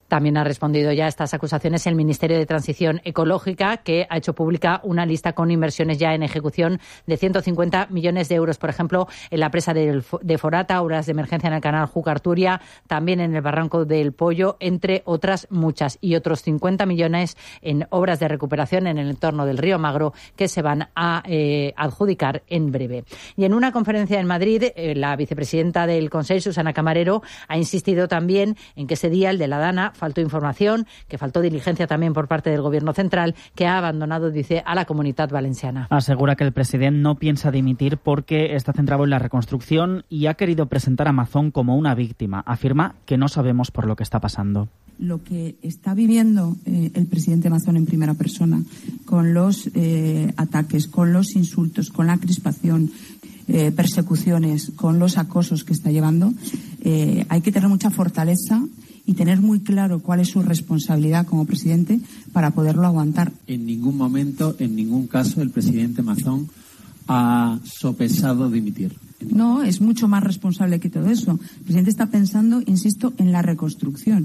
También ha respondido ya a estas acusaciones el Ministerio de Transición Ecológica, que ha hecho pública una lista con inversiones ya en ejecución de 150 millones de euros, por ejemplo, en la presa de Forata, obras de emergencia en el canal Júcar-Turia, también en el Barranco del Pollo, entre otras muchas, y otros 50 millones en obras de recuperación en el entorno del río Magro que se van a adjudicar en breve. Y en una conferencia en Madrid, la vicepresidenta del Consell, Susana Camarero, ha insistido también en que ese día, el de la Dana, faltó información, que faltó diligencia también por parte del Gobierno central, que ha abandonado, dice, a la Comunitat Valenciana. Asegura que el presidente no piensa dimitir porque está centrado en la reconstrucción y ha querido presentar a Mazón como una víctima. Afirma que no sabemos por lo que está pasando. Lo que está viviendo el presidente Mazón en primera persona, con los ataques, con los insultos, con la crispación, persecuciones, con los acosos que está llevando, hay que tener mucha fortaleza y tener muy claro cuál es su responsabilidad como presidente para poderlo aguantar. En ningún momento, en ningún caso, el presidente Mazón ha sopesado dimitir. No, es mucho más responsable que todo eso. El presidente está pensando, insisto, en la reconstrucción.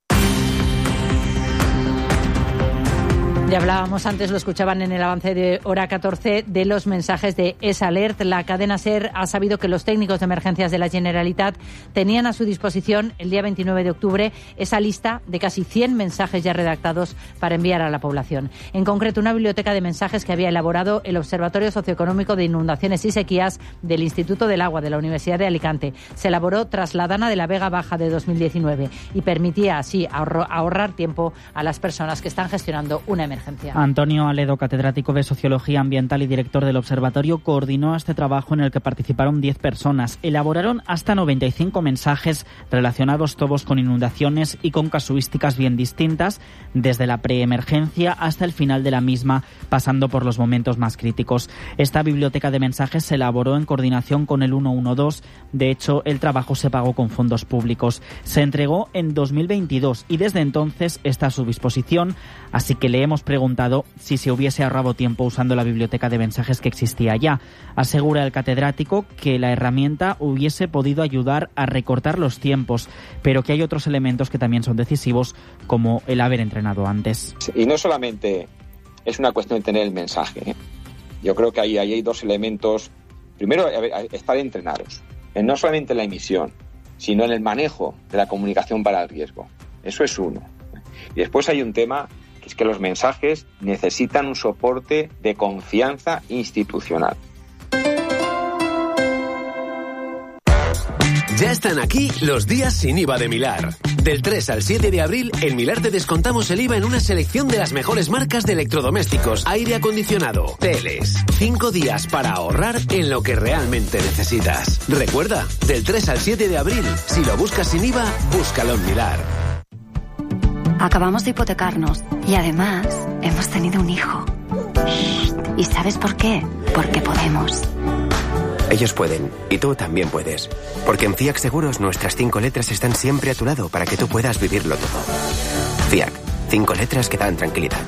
Ya hablábamos antes, lo escuchaban en el avance de hora 14, de los mensajes de S-Alert. La cadena SER ha sabido que los técnicos de emergencias de la Generalitat tenían a su disposición el día 29 de octubre esa lista de casi 100 mensajes ya redactados para enviar a la población. En concreto, una biblioteca de mensajes que había elaborado el Observatorio Socioeconómico de Inundaciones y Sequías del Instituto del Agua de la Universidad de Alicante. Se elaboró tras la Dana de la Vega Baja de 2019 y permitía así ahorrar tiempo a las personas que están gestionando una emergencia. Antonio Aledo, catedrático de Sociología Ambiental y director del observatorio, coordinó este trabajo en el que participaron 10 personas. Elaboraron hasta 95 mensajes relacionados todos con inundaciones y con casuísticas bien distintas, desde la preemergencia hasta el final de la misma, pasando por los momentos más críticos. Esta biblioteca de mensajes se elaboró en coordinación con el 112. De hecho, el trabajo se pagó con fondos públicos. Se entregó en 2022 y desde entonces está a su disposición, así que le hemos preguntado si se hubiese ahorrado tiempo usando la biblioteca de mensajes que existía ya. Asegura el catedrático que la herramienta hubiese podido ayudar a recortar los tiempos, pero que hay otros elementos que también son decisivos, como el haber entrenado antes. Y no solamente es una cuestión de tener el mensaje. Yo creo que ahí hay dos elementos. Primero, estar entrenados, no solamente en la emisión, sino en el manejo de la comunicación para el riesgo. Eso es uno. Y después hay un tema, que es que los mensajes necesitan un soporte de confianza institucional. Ya están aquí los días sin IVA de Milar. Del 3 al 7 de abril, en Milar te descontamos el IVA en una selección de las mejores marcas de electrodomésticos, aire acondicionado, teles. 5 días para ahorrar en lo que realmente necesitas. Recuerda, del 3 al 7 de abril, si lo buscas sin IVA, búscalo en Milar. Acabamos de hipotecarnos y además hemos tenido un hijo. ¿Y sabes por qué? Porque podemos. Ellos pueden, y tú también puedes. Porque en FIAC Seguros nuestras 5 letras están siempre a tu lado para que tú puedas vivirlo todo. FIAC, 5 letras que dan tranquilidad.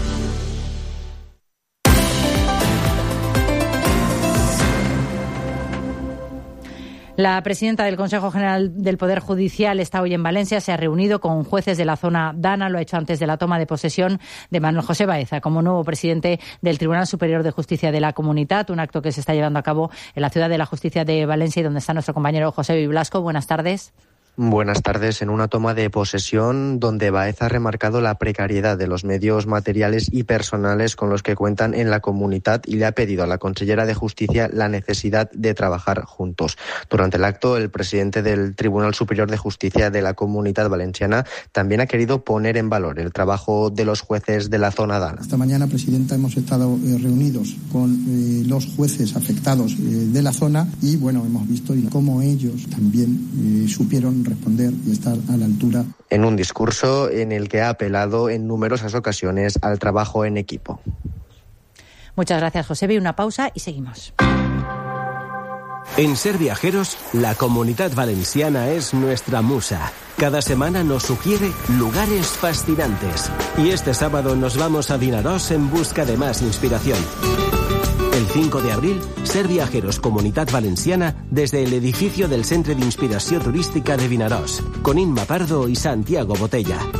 La presidenta del Consejo General del Poder Judicial está hoy en Valencia, se ha reunido con jueces de la zona Dana, lo ha hecho antes de la toma de posesión de Manuel José Baeza como nuevo presidente del Tribunal Superior de Justicia de la Comunitat, un acto que se está llevando a cabo en la Ciudad de la Justicia de Valencia y donde está nuestro compañero José Blasco. Buenas tardes. Buenas tardes. En una toma de posesión donde Baeza ha remarcado la precariedad de los medios materiales y personales con los que cuentan en la Comunitat y le ha pedido a la consellera de Justicia la necesidad de trabajar juntos. Durante el acto, el presidente del Tribunal Superior de Justicia de la Comunitat Valenciana también ha querido poner en valor el trabajo de los jueces de la zona Dana. Esta mañana, presidenta, hemos estado reunidos con los jueces afectados de la zona y, bueno, hemos visto cómo ellos también supieron responder y estar a la altura. En un discurso en el que ha apelado en numerosas ocasiones al trabajo en equipo. Muchas gracias, Josebi. Una pausa y seguimos. En Ser Viajeros, la Comunitat Valenciana es nuestra musa. Cada semana nos sugiere lugares fascinantes. Y este sábado nos vamos a Vinaròs en busca de más inspiración. El 5 de abril, Ser Viajeros Comunitat Valenciana desde el edificio del Centre d'Inspiració Turística de Vinaròs, con Inma Pardo y Santiago Botella.